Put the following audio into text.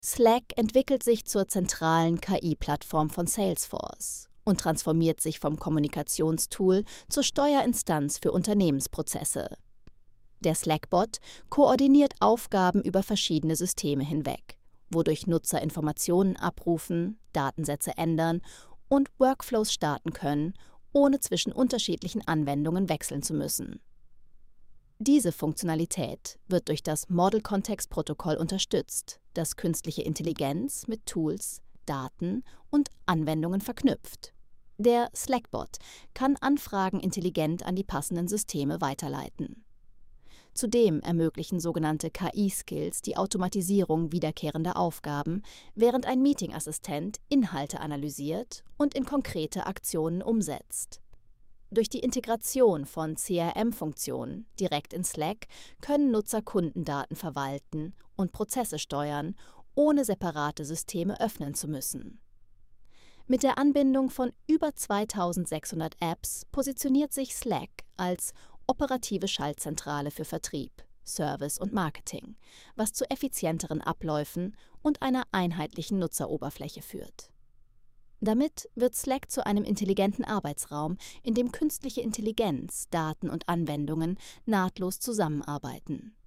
Slack entwickelt sich zur zentralen KI-Plattform von Salesforce und transformiert sich vom Kommunikationstool zur Steuerinstanz für Unternehmensprozesse. Der Slack-Bot koordiniert Aufgaben über verschiedene Systeme hinweg, wodurch Nutzer Informationen abrufen, Datensätze ändern und Workflows starten können, ohne zwischen unterschiedlichen Anwendungen wechseln zu müssen. Diese Funktionalität wird durch das Model-Context-Protokoll unterstützt, das künstliche Intelligenz mit Tools, Daten und Anwendungen verknüpft. Der Slack-Bot kann Anfragen intelligent an die passenden Systeme weiterleiten. Zudem ermöglichen sogenannte KI-Skills die Automatisierung wiederkehrender Aufgaben, während ein Meeting-Assistent Inhalte analysiert und in konkrete Aktionen umsetzt. Durch die Integration von CRM-Funktionen direkt in Slack können Nutzer Kundendaten verwalten und Prozesse steuern, ohne separate Systeme öffnen zu müssen. Mit der Anbindung von über 2600 Apps positioniert sich Slack als operative Schaltzentrale für Vertrieb, Service und Marketing, was zu effizienteren Abläufen und einer einheitlichen Nutzeroberfläche führt. Damit wird Slack zu einem intelligenten Arbeitsraum, in dem künstliche Intelligenz, Daten und Anwendungen nahtlos zusammenarbeiten.